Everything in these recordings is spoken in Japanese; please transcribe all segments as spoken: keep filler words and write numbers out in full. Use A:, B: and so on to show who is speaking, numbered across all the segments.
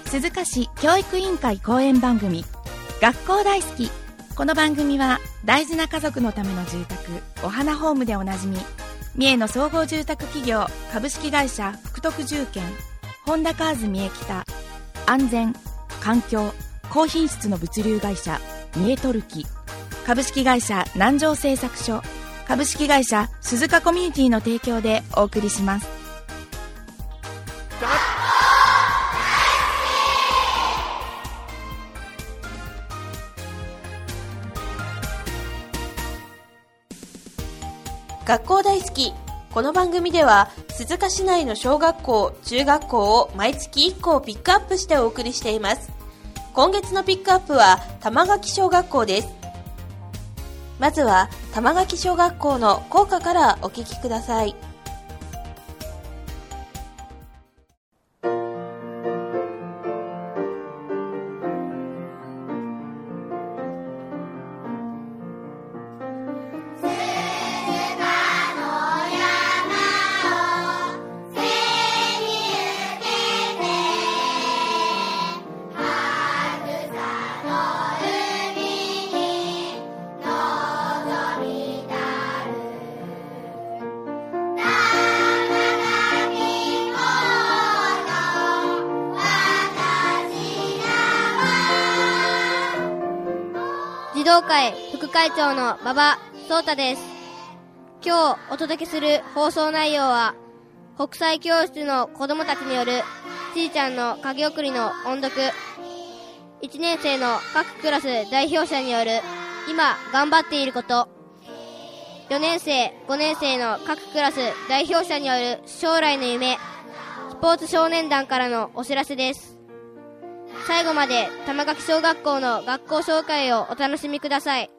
A: 鈴鹿市教育委員会講演番組学校大好き。この番組は大事な家族のための住宅お花ホームでおなじみ三重の総合住宅企業株式会社福徳住建、本田カーズ三重北、安全環境高品質の物流会社三重トルキ、株式会社南城製作所、株式会社鈴鹿コミュニティの提供でお送りします。
B: 学校大好き。この番組では鈴鹿市内の小学校、中学校を毎月いっ校ピックアップしてお送りしています。今月のピックアップは玉垣小学校です。まずは玉垣小学校の校歌からお聞きください。
C: 児童会副会長の馬場壮太です。今日お届けする放送内容は、国際教室の子どもたちによるちーちゃんの影送りの音読、いちねん生の各クラス代表者による今頑張っていること、よねん生ごねん生の各クラス代表者による将来の夢、スポーツ少年団からのお知らせです。最後まで玉垣小学校の学校紹介をお楽しみください。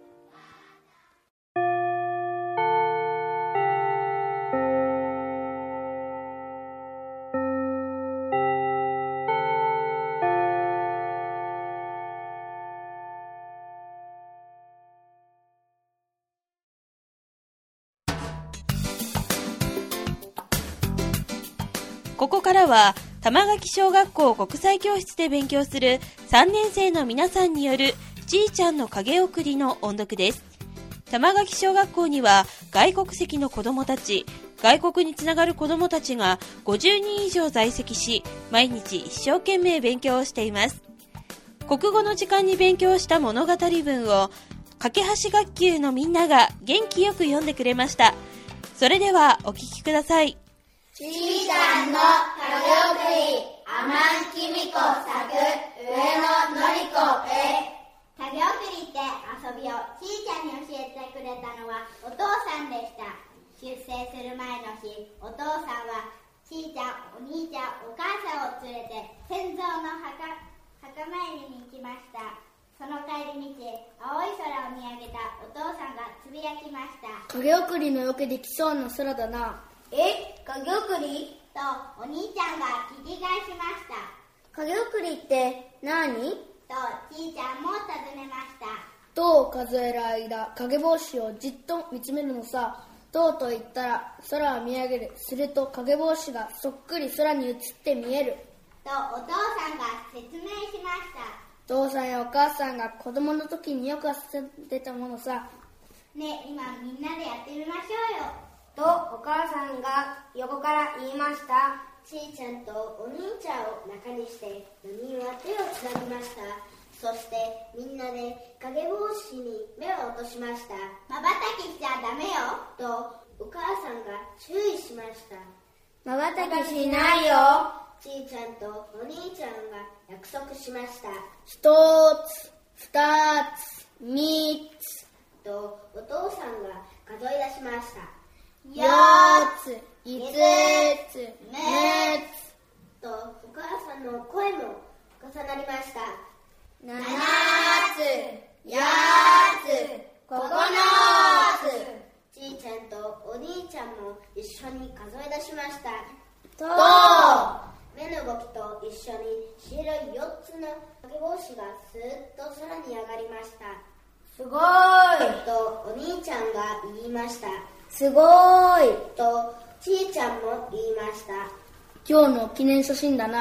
B: ここからは玉垣小学校国際教室で勉強するさんねん生の皆さんによるちーちゃんの影送りの音読です。玉垣小学校には外国籍の子どもたち、外国につながる子どもたちがごじゅうにん以上在籍し、毎日一生懸命勉強をしています。国語の時間に勉強した物語文を架け橋学級のみんなが元気よく読んでくれました。それではお聞きください。
D: ちーちゃんの影送り、あまんきみこ作、上野のりこへ。影送りって遊びをちーちゃんに教えてくれたのはお父さんでした。出征する前の日、お父さんはちーちゃん、お兄ちゃん、お母さんを連れて戦場の墓、墓参りに行きました。その帰り道、青い空を見上げたお父さんがつぶやきました。
E: 影送りのよけできそうな空だな。
D: え、影送り？とお兄ちゃんが聞き返しました。
E: 影送りって何？
D: とちーちゃんも尋ねました。
E: 塔を数える間、影帽子をじっと見つめるのさ。塔と言ったら空を見上げる。すると影帽子がそっくり空に映って見える。
D: とお父さんが説明しました。
E: 父さんやお母さんが子供の時によく遊んでたものさ。
D: ね、今みんなでやってみましょうよ。
F: とお母さんが横から言いました。
G: ちーちゃんとお兄ちゃんを中にしてよにんは手をつなぎました。そしてみんなで影帽子に目を落としました。
D: まばたきしちゃダメよ
G: とお母さんが注意しました。
F: まばたきしないよ。
G: ちーちゃんとお兄ちゃんが約束しました。
E: 一つ、二つ、三つ
G: とお父さんが数え出しました。
E: 四つ、五つ、六つ
G: とお母さんの声も重なりました。
F: 七つ、八つ、九つ。
G: ちーちゃんとお兄ちゃんも一緒に数え出しました。
E: と
G: 目の動きと一緒に白いよっつの影帽子がスーッと空に上がりました。
F: すごーい
G: とお兄ちゃんが言いました。
E: すごーい
G: とちーちゃんも言いました。
E: 今日の記念写真だな。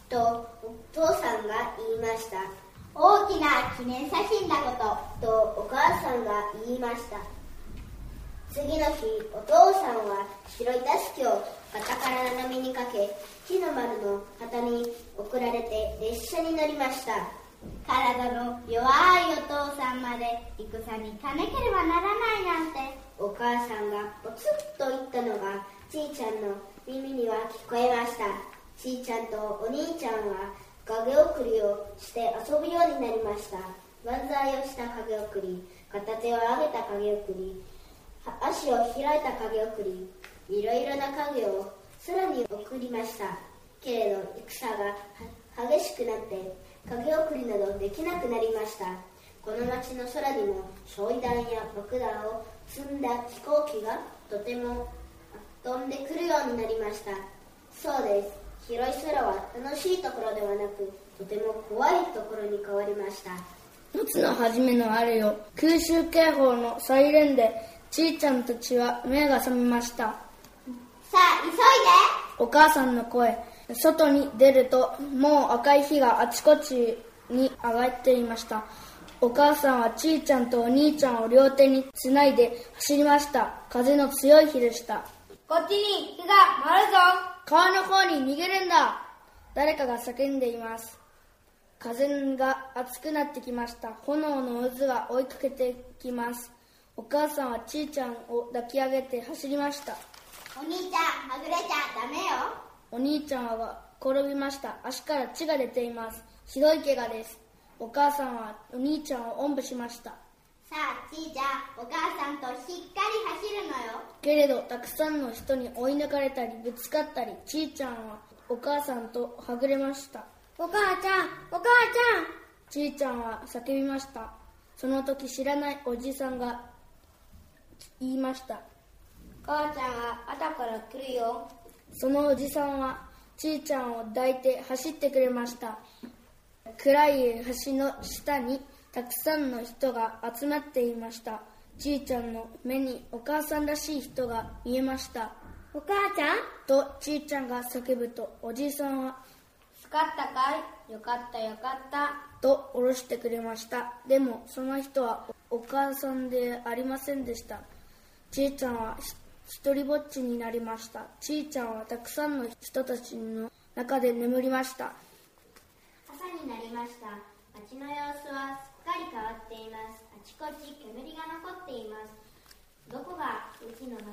G: とお父さんが言いました。
D: 大きな記念写真だこと
G: とお母さんが言いました。次の日、お父さんは白いたすきを肩から斜めにかけ、日の丸の旗に送られて列車に乗りました。
D: 体の弱いお父さんまで戦に行かなければならないなんて。
G: お母さんがポツッと言ったのがちいちゃんの耳には聞こえました。ちいちゃんとお兄ちゃんは影送りをして遊ぶようになりました。万歳をした影送り、片手を上げた影送り、足を開いた影送り、いろいろな影を空に送りました。けれど戦が激しくなって影送りなどできなくなりました。この町の空にも焼夷弾や爆弾を積んだ飛行機がとても飛んでくるようになりました。そうです。広い空は楽しいところではなく、とても怖いところに変わりました。
E: 夏の初めのあれよ、空襲警報のサイレンでちいちゃんたちは目が覚めました。
D: さあ急いで。
E: お母さんの声。外に出るともう赤い火があちこちに上がっていました。お母さんはちいちゃんとお兄ちゃんを両手につないで走りました。風の強い日でした。
F: こっちに火が回るぞ。
E: 川の方に逃げるんだ。誰かが叫んでいます。風が熱くなってきました。炎の渦が追いかけてきます。お母さんはちいちゃんを抱き上げて走りました。
D: お兄ちゃんはぐれちゃダメよ。
E: お兄ちゃんは転びました。足から血が出ています。ひどい怪我です。お母さんはお兄ちゃんをおんぶしました。
D: さあちいちゃん、お母さんとしっかり走るのよ。
E: けれどたくさんの人に追い抜かれたりぶつかったり、ちいちゃんはお母さんとはぐれました。
F: お母ちゃん、お母ちゃん。
E: ちいちゃんは叫びました。その時知らないおじさんが言いました。
F: 母ちゃんは後から来るよ。
E: そのおじさんはちいちゃんを抱いて走ってくれました。暗い橋の下にたくさんの人が集まっていました。ちいちゃんの目にお母さんらしい人が見えました。
F: お母ちゃん
E: とちいちゃんが叫ぶと、おじいさんは
F: 助かったかい。よかったよかった
E: と下ろしてくれました。でもその人はお母さんでありませんでした。ちいちゃんは一人ぼっちになりました。ちいちゃんはたくさんの人たちの中で眠りました。
D: 朝になりました。街の様子はすっかり変わっています。あちこち煙が残っています。どこがうちの中？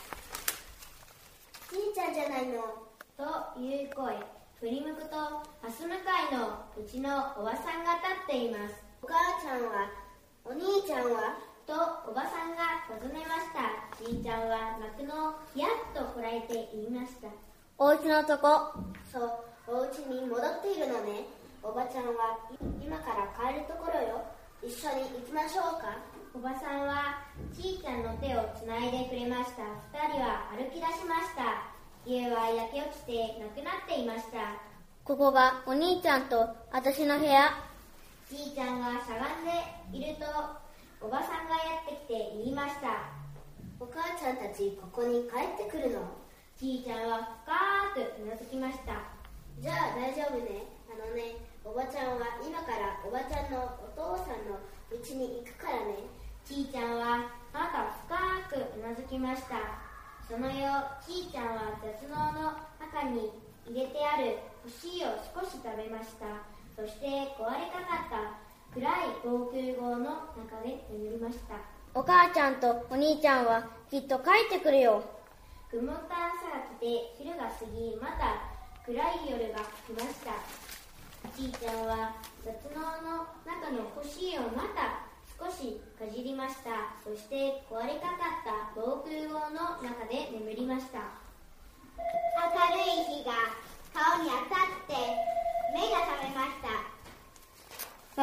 G: ちいちゃんじゃないの。
D: という声。振り向くとハス向かいのうちのおばさんが立っています。
G: お母ちゃんは、お兄ちゃんは
D: とおばさんが尋ねました。ちいちゃんは泣くのをやっとこらえて言いました。
F: お家のとこ。
G: そう、お家に戻っているのね。おばちゃんは今から帰るところよ。一緒に行きましょうか。
D: おばさんはちいちゃんの手をつないでくれました。二人は歩き出しました。家は焼け落ちてなくなっていました。
F: ここがお兄ちゃんと私の部屋。
D: ちいちゃんがしゃがんでいるとおばさんがやってきて言いました。
G: お母ちゃんたちここに帰ってくるの？
D: ちいちゃんは深くうなずきました。
G: じゃあ大丈夫ね。あのね、おばちゃんは今からおばちゃんのお父さんの家に行くからね。
D: ちいちゃんはまた深くうなずきました。その夜、ちいちゃんは雑農の中に入れてある干しを少し食べました。そして壊れかかった暗い防空壕の中で眠りました。
F: お母ちゃんとお兄ちゃんはきっと帰ってくるよ。
D: 曇った朝が来て昼が過ぎ、また暗い夜が来ました。ちいちゃんは雑農の中の干しをまた少しかじりました。そして壊れかかった防空壕の中で眠りました。明るい日が顔に当たって目が覚めました。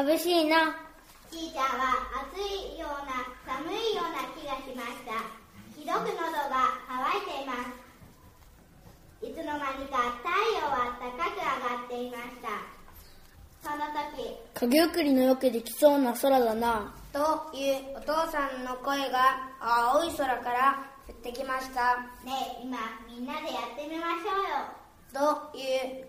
F: 眩しいな。
D: ちいちゃんは暑いような寒いような気がしました。ひどく喉が渇いています。いつの間にか太陽は高く上がっていました。その時、
E: 影送りのよけできそうな空だな。
F: というお父さんの声が青い空から降ってきました。
D: ねえ、今みんなでやってみましょうよ。
F: というお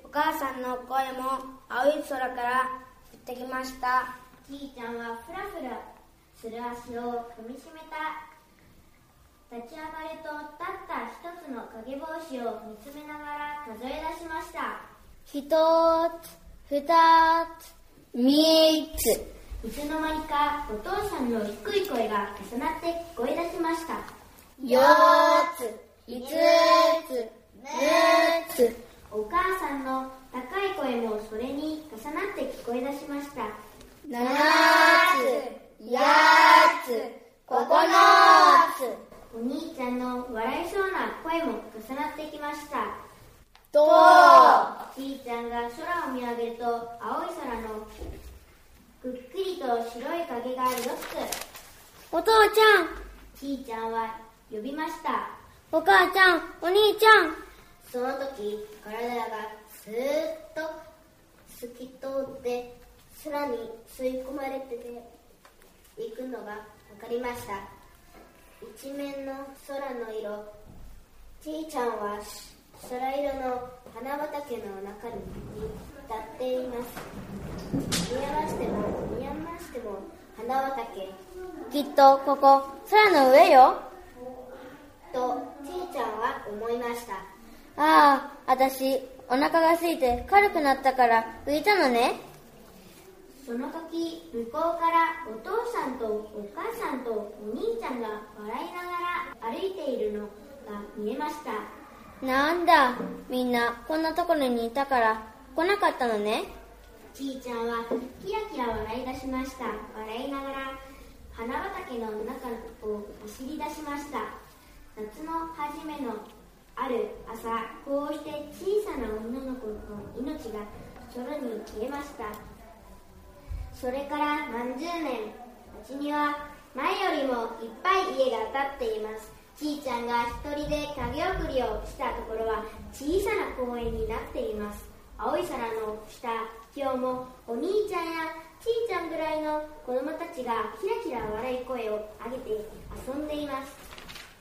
F: 母さんの声も青い空から降ってきました。
G: ちいちゃんはふらふらする足を踏みしめた。立ち上がるとたった一つの影帽子を見つめながら数え出しました。
F: 一つ、二つ、三つ。
G: いつの間にかお父さんの低い声が重なって聞こえ出しました。
F: 四つ、五つ、六つ。
G: お母さんの高い声もそれに重なって聞こえ出しました。
F: 七つ、八つ、九つ。
G: お兄ちゃんの笑いそうな声も重なってきました。
F: と
G: ちいちゃんが空を見上げると青い空のくっくりと白い影がよっつ。
F: お父ちゃん。
G: ちいちゃんは呼びました。
F: お母ちゃん、お兄ちゃん。
G: その時体がスーッと透き通って空に吸い込まれていくのが分かりました。一面の空の色、ちいちゃんは空色の花畑の中に立っています。見回しても見回しても花畑。
F: きっとここ空の上よ。
G: とちいちゃんは思いました。
F: ああ、あたしお腹が空いて軽くなったから浮いたのね。
G: その時向こうからお父さんとお母さんとお兄ちゃんが笑いながら歩いているのが見えました。
F: なんだ、みんなこんなところにいたから来なかったのね。
G: ちいちゃんはキラキラ笑い出しました。笑いながら花畑の中を走り出しました。夏の初めのある朝、こうして小さな女の子の命が空に消えました。それから何十年、町には前よりもいっぱい家が建っています。ちいちゃんが一人で影送りをしたところは小さな公園になっています。青い空の下、今日もお兄ちゃんやちいちゃんぐらいの子供たちがキラキラ笑い声を上げて遊んでいます。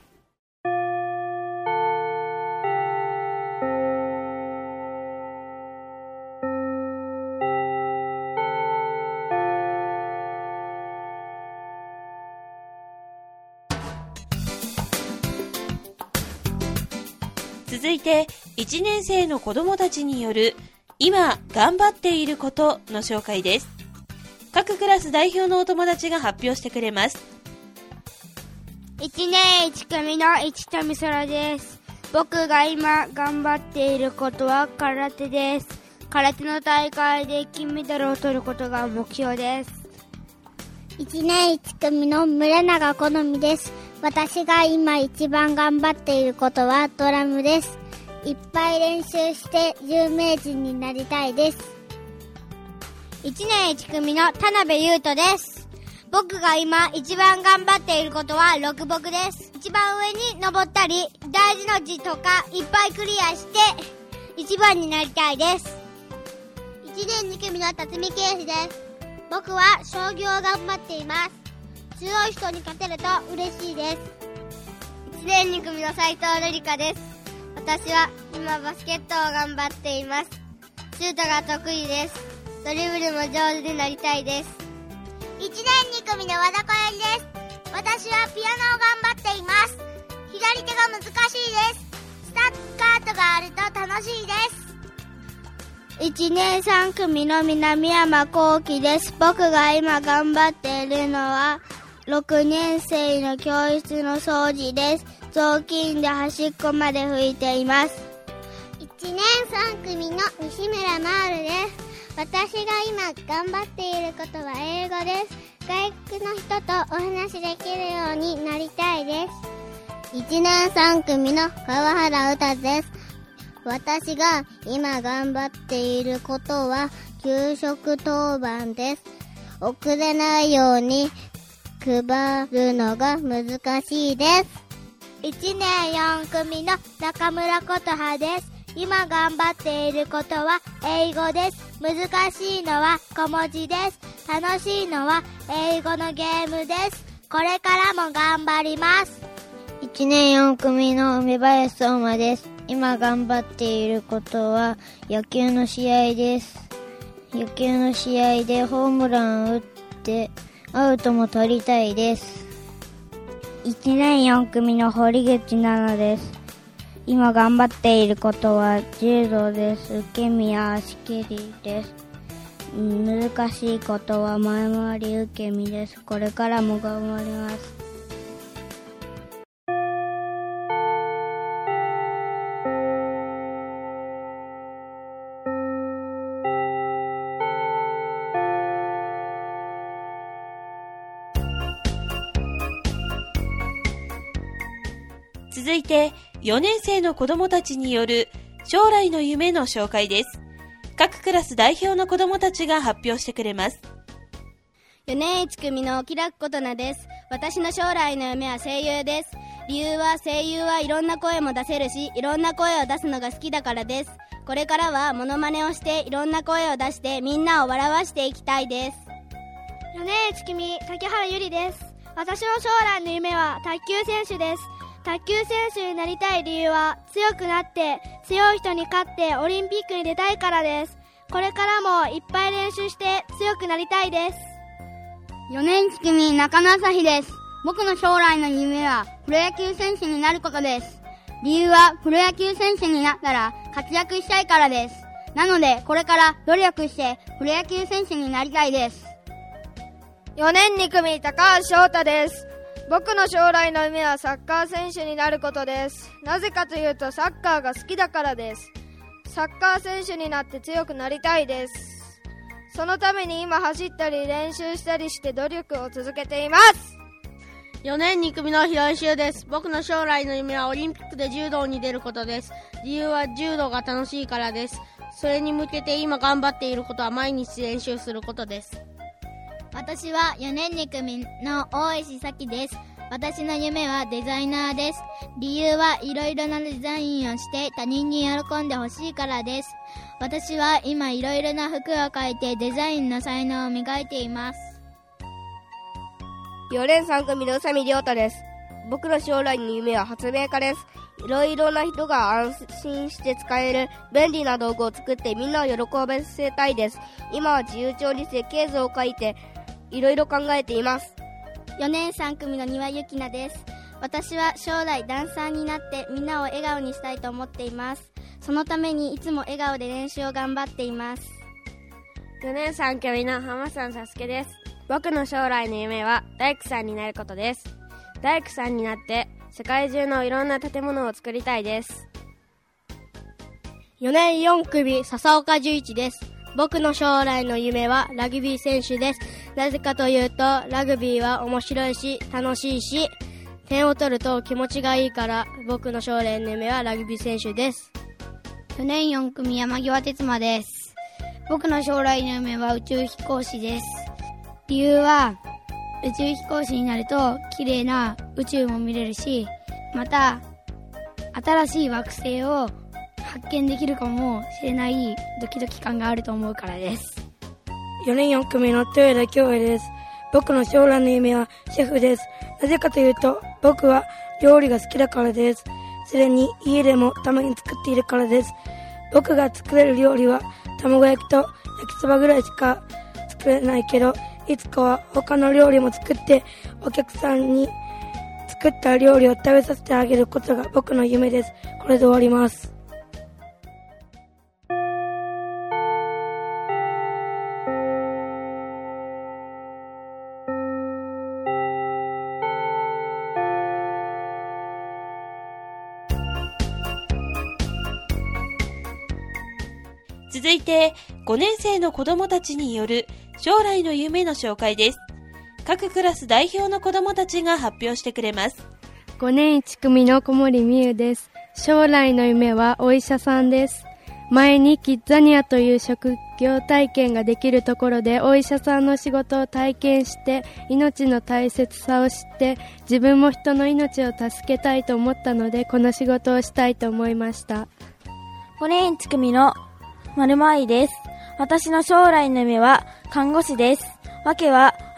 B: 続いていちねん生の子どもたちによる今頑張っていることの紹介です。各クラス代表のお友達が発表してくれます。
C: いちねんいち組の市富空です。僕が今頑張っていることは空手です。空手の大会で金メダルを取ることが目標です。
H: いちねんいち組の村永好美です。私が今一番頑張っていることはドラムです。いっぱい練習して有名人になりたいです。
C: いちねんいち組の田辺優斗です。僕が今一番頑張っていることは六木です。一番上に登ったり大事の字とかいっぱいクリアして一番になりたいです。いちねんに組の辰巳圭司です。僕は将棋を頑張っています。強い人に勝てると嬉しいです。いちねんに組の斉藤瑠璃香です。私は今バスケットを頑張っています。シュートが得意です。ドリブルも上手になりたいです。
H: いちねんに組の和田小百合です。私はピアノを頑張っています。左手が難しいです。スタッカートがあると楽しいです。
C: いちねんさん組の南山幸輝です。僕が今頑張っているのはろくねん生の教室の掃除です。雑巾で端っこまで拭いています。
H: いちねんさん組の西村まーるです。私が今頑張っていることは英語です。外国の人とお話しできるようになりたいです。いちねんさん組の川原詩です。私が今頑張っていることは給食当番です。遅れないように配るのが難しいです。
C: いちねんよん組の中村琴葉です。今頑張っていることは英語です。難しいのは小文字です。楽しいのは英語のゲームです。これからも頑張ります。
I: いちねんよん組の梅林相馬です。 今頑張っていることは野球の試合です。野球の試合でホームランを打ってアウトも取りたいです。いちねんよん組の堀口奈々です。今頑張っていることは柔道です。受け身や足蹴りです。難しいことは前回り受け身です。これからも頑張ります。
B: 続いてよねん生の子どもたちによる将来の夢の紹介です。各クラス代表の子どもたちが発表してくれます。
C: よねんいち組のきらっことなです。私の将来の夢は声優です。理由は声優はいろんな声も出せるし、いろんな声を出すのが好きだからです。これからはモノマネをしていろんな声を出してみんなを笑わしていきたいです。
H: よねんいち組竹原ゆりです。私の将来の夢は卓球選手です。卓球選手になりたい理由は強くなって強い人に勝ってオリンピックに出たいからです。これからもいっぱい練習して強くなりたいです。
I: よねんいち組中野朝日です。僕の将来の夢はプロ野球選手になることです。理由はプロ野球選手になったら活躍したいからです。なのでこれから努力してプロ野球選手になりたいです。
E: よねんに組高橋翔太です。僕の将来の夢はサッカー選手になることです。なぜかというとサッカーが好きだからです。サッカー選手になって強くなりたいです。そのために今走ったり練習したりして努力を続けています。
J: よねんに組の広井修です。僕の将来の夢はオリンピックで柔道に出ることです。理由は柔道が楽しいからです。それに向けて今頑張っていることは毎日練習することです。
I: 私はよねんに組の大石咲です。私の夢はデザイナーです。理由はいろいろなデザインをして他人に喜んでほしいからです。私は今いろいろな服を描いてデザインの才能を磨いています。
K: よねんさん組の宇佐美亮太です。僕の将来の夢は発明家です。いろいろな人が安心して使える便利な道具を作ってみんなを喜ばせたいです。今は自由帳に設計図を書いていろいろ考えています。
C: よねんさん組の庭ゆきなです。私は将来ダンサーになってみんなを笑顔にしたいと思っています。そのためにいつも笑顔で練習を頑張っています。
J: よねんさん組の浜さんさすけです。僕の将来の夢は大工さんになることです。大工さんになって世界中のいろんな建物を作りたいです。
L: よねんよん組笹岡十一です。僕の将来の夢はラグビー選手です。なぜかというとラグビーは面白いし楽しいし点を取ると気持ちがいいから僕の将来の夢はラグビー選手です。
I: よねんよん組山際哲馬です。僕の将来の夢は宇宙飛行士です。理由は宇宙飛行士になると綺麗な宇宙も見れるし、また新しい惑星を発見できるかもしれないドキドキ感があると思うからです。
M: よねんよん組の豊田恭平です。僕の将来の夢はシェフです。なぜかというと僕は料理が好きだからです。それに家でもたまに作っているからです。僕が作れる料理は卵焼きと焼きそばぐらいしか作れないけど、いつかは他の料理も作ってお客さんに作った料理を食べさせてあげることが僕の夢です。これで終わります。
B: 続いてごねん生の子どもたちによる将来の夢の紹介です。各クラス代表の子どもたちが発表してくれます。
N: ごねんいち組の小森美優です。将来の夢はお医者さんです。前にキッザニアという職業体験ができるところでお医者さんの仕事を体験して命の大切さを知って自分も人の命を助けたいと思ったのでこの仕事をしたいと思いました。
O: ごねんいち組の丸間愛です。私の将来の夢は看護師です。わけは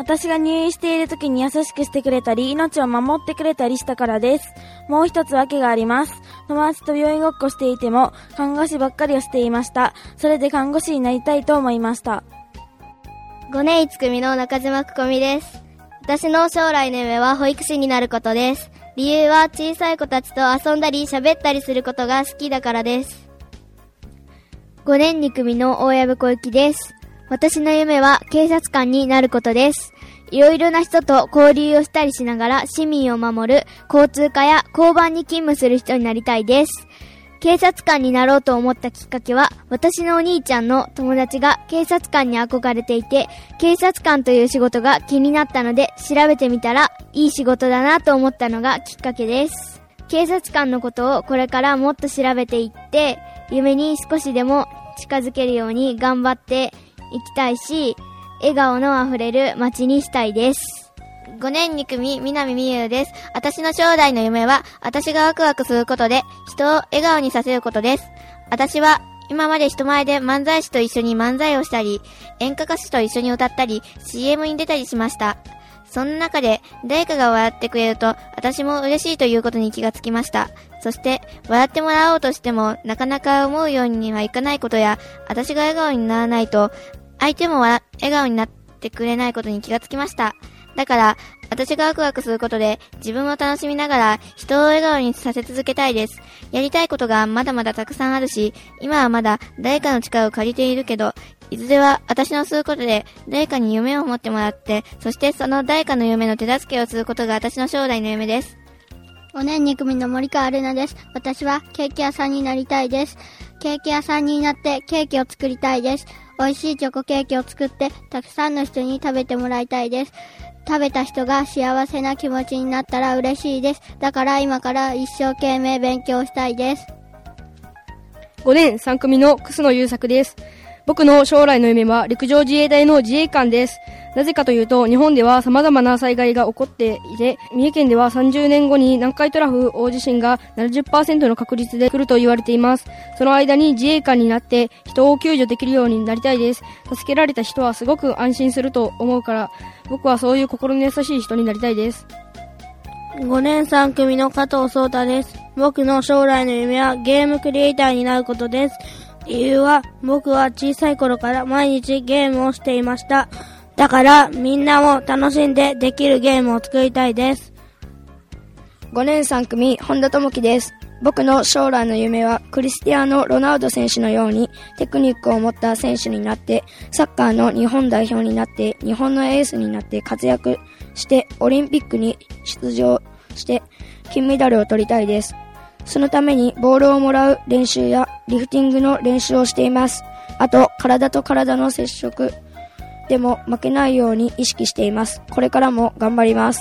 O: 私が入院している時に優しくしてくれたり、命を守ってくれたりしたからです。もう一つ訳があります。友達と病院ごっこしていても、看護師ばっかりをしていました。それで看護師になりたいと思いました。
C: ごねんいち組の中島くこみです。私の将来の夢は保育士になることです。理由は小さい子たちと遊んだり喋ったりすることが好きだからです。ごねんに組の大藪小雪です。私の夢は警察官になることです。いろいろな人と交流をしたりしながら市民を守る交通課や交番に勤務する人になりたいです。警察官になろうと思ったきっかけは、私のお兄ちゃんの友達が警察官に憧れていて、警察官という仕事が気になったので調べてみたらいい仕事だなと思ったのがきっかけです。警察官のことをこれからもっと調べていって、夢に少しでも近づけるように頑張っていきたいし、笑顔のあふれる街にしたいです。ごねんに組、南美優です。私の将来の夢は、私がワクワクすることで、人を笑顔にさせることです。私は、今まで人前で漫才師と一緒に漫才をしたり、演歌歌手と一緒に歌ったり、シーエム に出たりしました。その中で、誰かが笑ってくれると、私も嬉しいということに気がつきました。そして、笑ってもらおうとしても、なかなか思うようにはいかないことや、私が笑顔にならないと、相手も笑顔になってくれないことに気がつきました。だから、私がワクワクすることで自分を楽しみながら人を笑顔にさせ続けたいです。やりたいことがまだまだたくさんあるし、今はまだ誰かの力を借りているけど、いずれは私のすることで誰かに夢を持ってもらって、そしてその誰かの夢の手助けをすることが私の将来の夢です。
H: ごねんに組の森川玲奈です。私はケーキ屋さんになりたいです。ケーキ屋さんになってケーキを作りたいです。美味しいチョコケーキを作ってたくさんの人に食べてもらいたいです。食べた人が幸せな気持ちになったら嬉しいです。だから今から一生懸命勉強したいです。
M: ごねんさん組の楠野優作です。僕の将来の夢は陸上自衛隊の自衛官です。なぜかというと、日本では様々な災害が起こっていて、三重県ではさんじゅうねんごに南海トラフ大地震が ななじゅっパーセント の確率で来ると言われています。その間に自衛官になって人を救助できるようになりたいです。助けられた人はすごく安心すると思うから、僕はそういう心の優しい人になりたいです。
J: ごねんさん組の加藤壮太です。僕の将来の夢はゲームクリエイターになることです。理由は、僕は小さい頃から毎日ゲームをしていました。だからみんなも楽しんでできるゲームを作りたいです。
P: ごねんさん組本田智樹です。僕の将来の夢はクリスティアーノ・ロナウド選手のようにテクニックを持った選手になって、サッカーの日本代表になって、日本のエースになって活躍してオリンピックに出場して金メダルを取りたいです。そのためにボールをもらう練習やリフティングの練習をしています。あと体と体の接触でも負けないように意識しています。これからも頑張ります。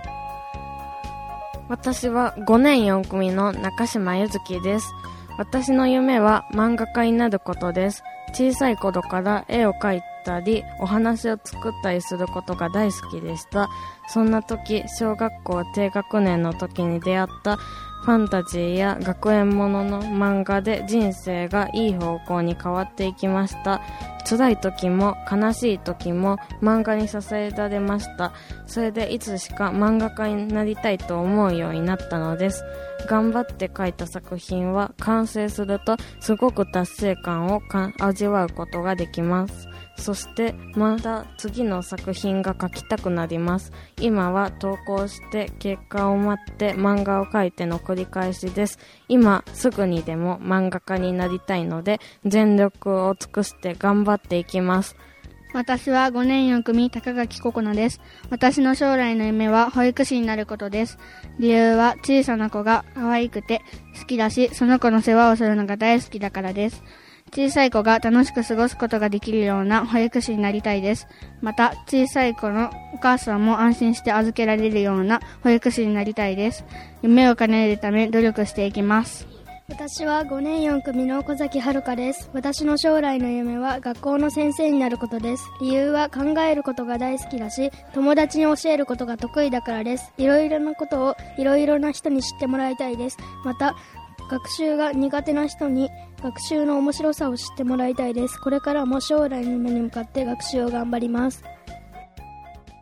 Q: 私はごねんよん組の中島ゆずきです。私の夢は漫画家になることです。小さい頃から絵を描いたりお話を作ったりすることが大好きでした。そんな時、小学校低学年の時に出会ったファンタジーや学園ものの漫画で人生がいい方向に変わっていきました。辛い時も悲しい時も漫画に支えられました。それでいつしか漫画家になりたいと思うようになったのです。頑張って描いた作品は完成するとすごく達成感を味わうことができます。そしてまた次の作品が描きたくなります。今は投稿して結果を待って漫画を描いての繰り返しです。今すぐにでも漫画家になりたいので全力を尽くして頑張っていきます。
R: 私はごねんよん組高垣ココナです。私の将来の夢は保育士になることです。理由は小さな子が可愛くて好きだし、その子の世話をするのが大好きだからです。小さい子が楽しく過ごすことができるような保育士になりたいです。また小さい子のお母さんも安心して預けられるような保育士になりたいです。夢を叶えるため努力していきます。
N: 私はごねんよん組の小崎遥です。私の将来の夢は学校の先生になることです。理由は考えることが大好きだし、友達に教えることが得意だからです。いろいろなことをいろいろな人に知ってもらいたいです。また学習が苦手な人に学習の面白さを知ってもらいたいです。これからも将来の夢に向かって学習を頑張ります。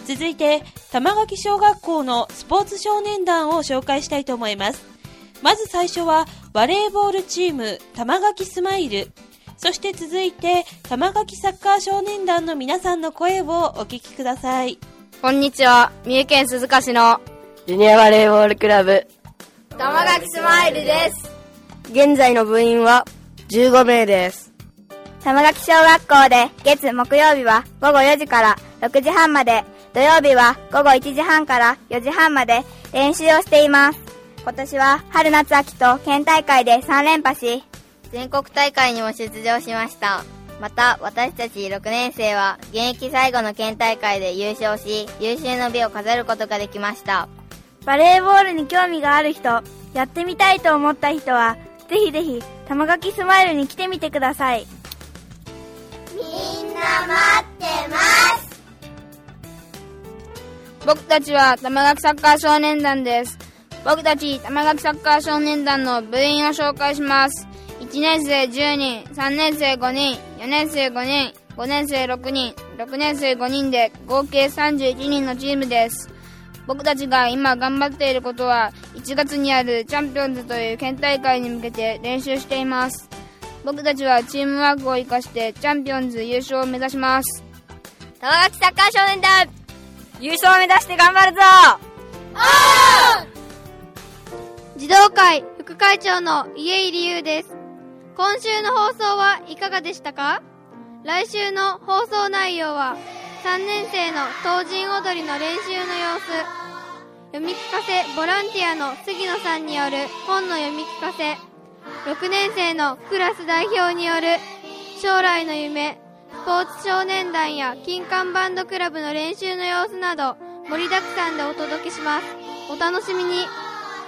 B: 続いて玉垣小学校のスポーツ少年団を紹介したいと思います。まず最初はバレーボールチーム玉垣スマイル、そして続いて玉垣サッカー少年団の皆さんの声をお聞きください。
S: こんにちは、三重県鈴鹿市のジュニアバレーボールクラブ
C: 玉垣スマイルです。
S: 現在の部員はじゅうごめいです。
F: 玉垣小学校で月木曜日はごごよじからろくじはんまで、土曜日はごごいちじはんからよじはんまで練習をしています。今年は春夏秋と県大会でさんれんぱし、
C: 全国大会にも出場しました。また私たちろくねんせいは現役最後の県大会で優勝し、優秀の美を飾ることができました。
F: バレーボールに興味がある人、やってみたいと思った人はぜひぜひ玉垣スマイルに来てみてください。
D: みんな待ってます。
R: 僕たちは玉垣サッカー少年団です。僕たち玉垣サッカー少年団の部員を紹介します。いちねんせいじゅうにん、さんねんせいごにん、よねんせいごにん、ごねんせいろくにん、ろくねんせいごにんで合計さんじゅういちにんのチームです。僕たちが今頑張っていることは、いちがつにあるチャンピオンズという県大会に向けて練習しています。僕たちはチームワークを生かしてチャンピオンズ優勝を目指します。
C: 玉垣サッカー少年団、
F: 優勝を目指して頑張るぞ。
L: 児童会副会長の家入優です。今週の放送はいかがでしたか？来週の放送内容はさんねんせいの東人踊りの練習の様子、読み聞かせボランティアの杉野さんによる本の読み聞かせ、ろくねんせいのクラス代表による将来の夢、スポーツ少年団や金管バンドクラブの練習の様子など盛りだくさんでお届けします。お楽しみに。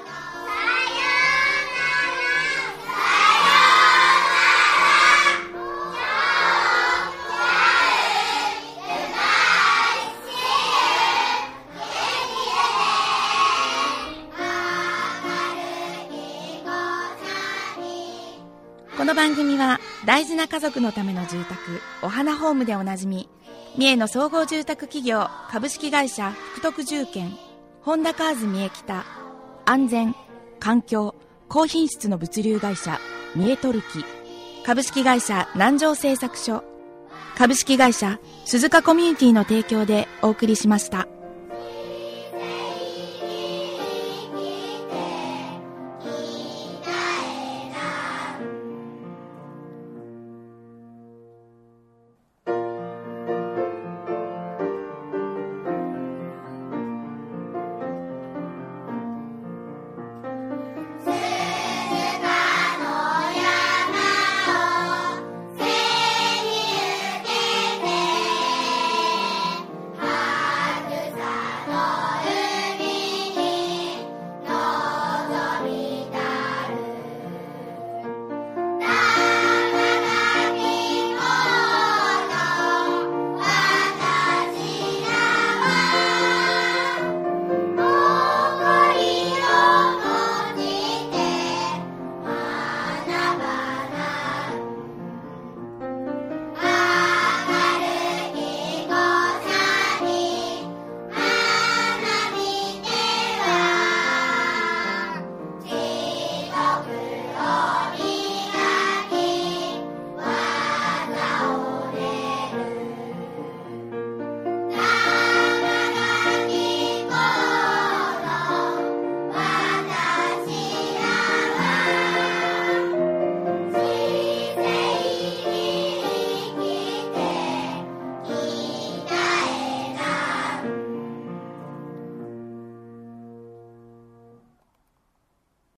A: この番組は大事な家族のための住宅お花ホームでおなじみ三重の総合住宅企業株式会社福徳住建、本田カーズ三重北、安全環境高品質の物流会社三重トルキ、株式会社南城製作所、株式会社鈴鹿コミュニティの提供でお送りしました。